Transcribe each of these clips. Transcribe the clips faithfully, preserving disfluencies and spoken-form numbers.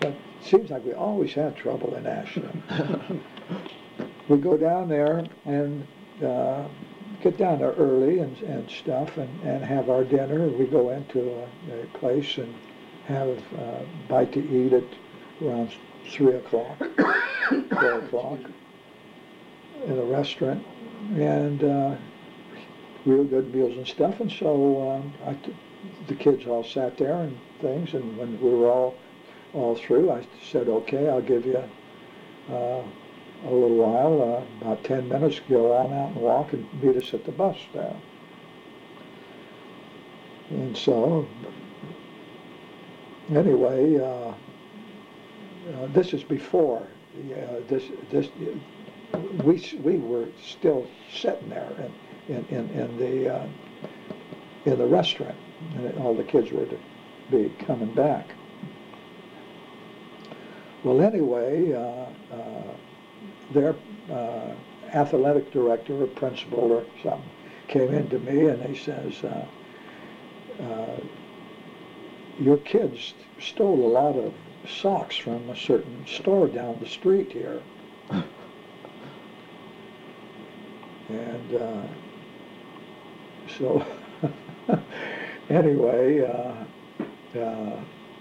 But it seems like we always had trouble in Ashland. We go down there and uh, get down there early and, and stuff and, and have our dinner. We go into a, a place and have a bite to eat at around three o'clock, four o'clock in a restaurant, and uh, real good meals and stuff. And so um, I t- the kids all sat there and things, and when we were all all through, I said, okay, I'll give you uh, a little while, uh, about ten minutes, go on out and walk and meet us at the bus there. And so, anyway, uh, uh, this is before, uh, this, this, we, we were still sitting there in, in, in, in the, uh, in the restaurant, and all the kids were to be coming back. Well, anyway, uh, uh, their uh, athletic director or principal or something came in to me and he says, uh, uh, your kids stole a lot of socks from a certain store down the street here. And uh, so, anyway, uh, uh,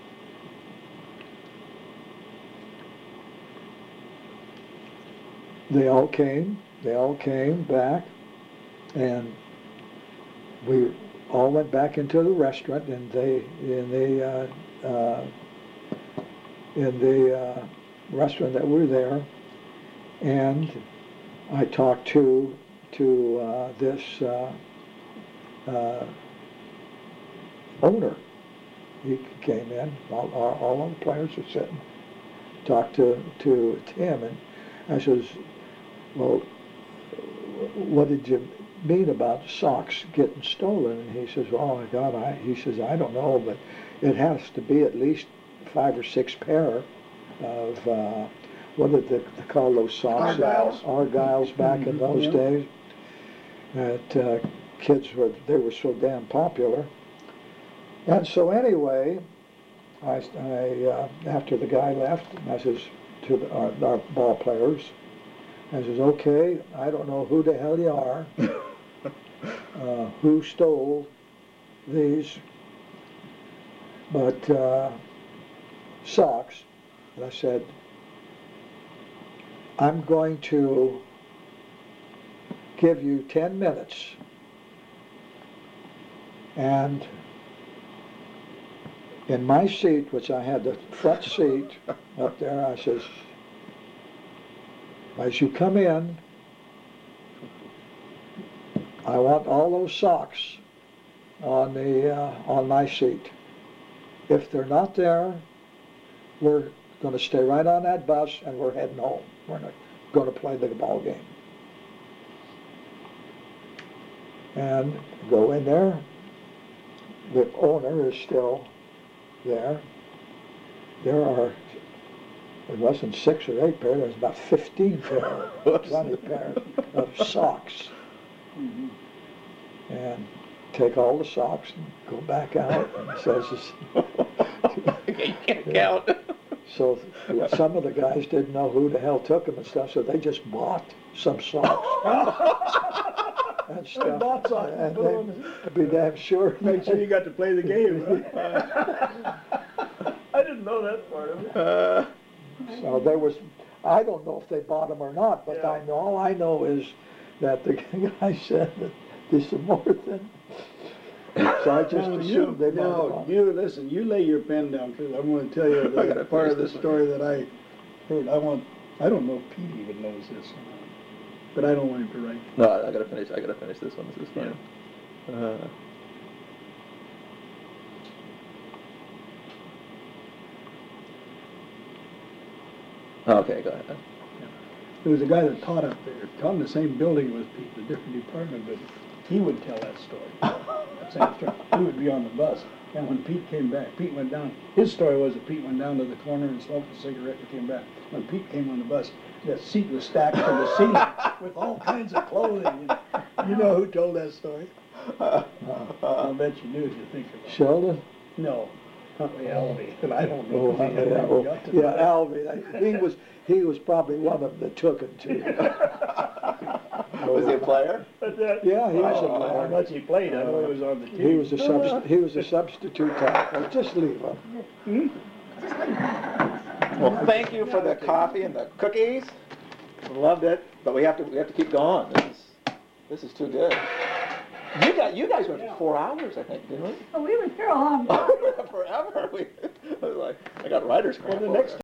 they all came, they all came back, and we all went back into the restaurant, and they, in the, uh, uh, in the uh, restaurant that we were there, and I talked to, to uh, this uh, uh, owner. He came in, all, all, all the players were sitting, talked to, to Tim, and I says, well, what did you mean about socks getting stolen? And he says, oh my God, I, he says, I don't know, but it has to be at least five or six pair of, uh, what did they, they call those socks? Argyles. Argyles back mm-hmm. in those yeah. days. That uh, kids were, they were so damn popular. And so anyway, I, I uh, after the guy left, I says to the, our, our ball players, I says, okay, I don't know who the hell you are, uh, who stole these, but uh, socks. And I said, I'm going to give you ten minutes, and in my seat, which I had the front seat up there, I says, as you come in, I want all those socks on the uh, on my seat. If they're not there, we're going to stay right on that bus and we're heading home. We're not going to play the ball game. And go in there. The owner is still there. There are, it wasn't six or eight pairs, there was about fifteen pairs, twenty pairs of socks. Mm-hmm. And take all the socks and go back out. And it says, you can't count. So some of the guys didn't know who the hell took them and stuff, so they just bought some socks. And stuff. Bought socks. And they, to be damn sure. Make sure you got to play the game. Huh? I didn't know that part of it. Uh, so there was, I don't know if they bought them or not, but yeah. I know, all I know is that the guy said that there's some more than. So I just no, assumed you, they bought no, them all. you listen. You lay your pen down, because I'm going to tell you the part of the story that I heard. I want. I don't know if Pete even knows this, but I don't want him to write. No, I gotta finish. I gotta finish this one. This is fine. Yeah. Uh, Okay, go ahead. Yeah. There was a guy that taught up there, taught in the same building with Pete, in a different department, but he would tell that story. That same story. He would be on the bus, and when Pete came back, Pete went down. His story was that Pete went down to the corner and smoked a cigarette and came back. When Pete came on the bus, the seat was stacked to the ceiling with all kinds of clothing. You know who told that story? Uh, I'll bet you knew if you think about it. Sheldon? No. Probably Alvy, and I don't Oh, know. if he yeah, ever oh, got to yeah, that. Alvy, I- he was, he was probably one of the tooken two. Was he a player? But that- Yeah, he was a How player. much he played, I know he was on the team. He was a subst, he was a substitute tackle, just leave him. Well, thank you for the coffee and the cookies. Loved it, but we have to, we have to keep going. This is, this is too good. You got, you guys went for four hours, I think, didn't we? Oh, we were here a long time. Forever. We, I was like, I got writer's cramp Well, the over next there.